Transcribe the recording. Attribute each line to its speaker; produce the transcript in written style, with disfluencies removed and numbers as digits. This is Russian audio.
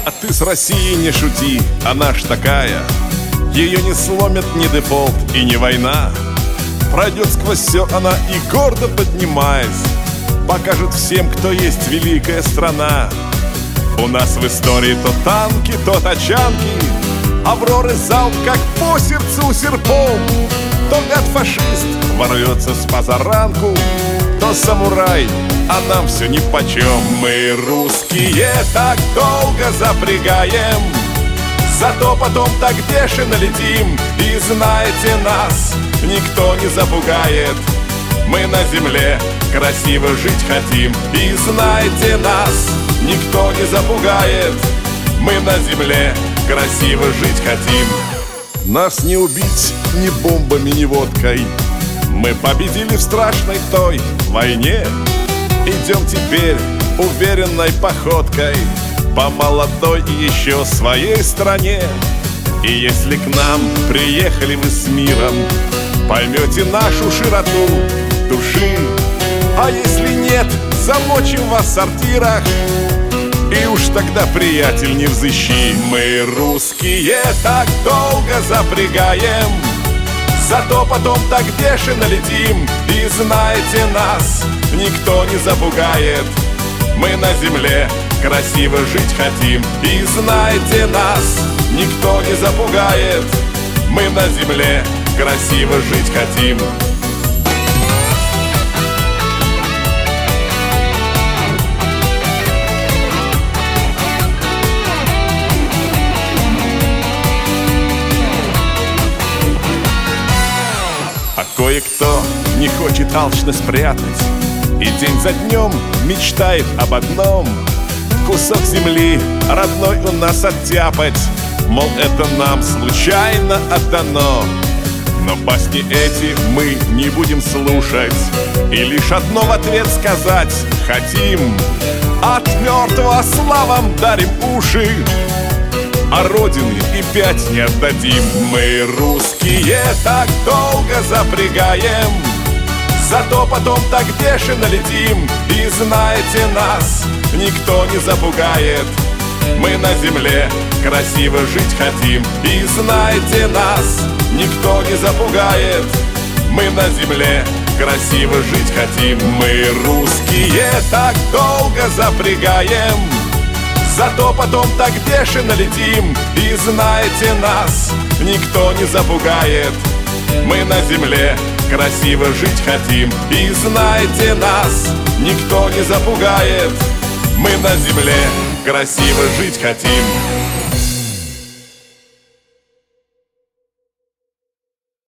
Speaker 1: А ты с Россией не шути, она ж такая. Ее не сломит ни дефолт и ни война. Пройдет сквозь все она и, гордо поднимаясь, покажет всем, кто есть великая страна. У нас в истории то танки, то тачанки, Авроры залп, как по сердцу серпом. То гад-фашист ворвется с позаранку, то самурай, а нам все нипочем. Мы, русские, так долго запрягаем, зато потом так бешено летим. И знаете, нас никто не запугает, мы на земле красиво жить хотим. И знаете, нас никто не запугает, мы на земле красиво жить хотим. Нас не убить ни бомбами, ни водкой, мы победили в страшной той войне. Идем теперь уверенной походкой по молодой и еще своей стране. И если к нам приехали вы с миром, поймете нашу широту души. А если нет, замочим вас в сортирах, и уж тогда, приятель, не взыщи. Мы, русские, так долго запрягаем, зато потом так бешено летим. И знаете, нас никто не запугает, мы на земле красиво жить хотим. И знаете, нас никто не запугает, мы на земле красиво жить хотим. А кое-кто не хочет алчно спрятать и день за днем мечтает об одном: кусок земли родной у нас оттяпать, мол, это нам случайно отдано. Но басни эти мы не будем слушать, и лишь одно в ответ сказать хотим: от мертвого славам дарим уши, а родины и пять не отдадим. Мы, русские, так долго запрягаем, зато потом так бешено летим. И знаете, нас никто не запугает, мы на земле красиво жить хотим. И знаете, нас никто не запугает, мы на земле красиво жить хотим. Мы, русские, так долго запрягаем, зато потом так бешено летим. И знаете, нас никто не запугает, мы на земле красиво жить хотим. И знаете, нас никто не запугает, мы на земле красиво жить хотим.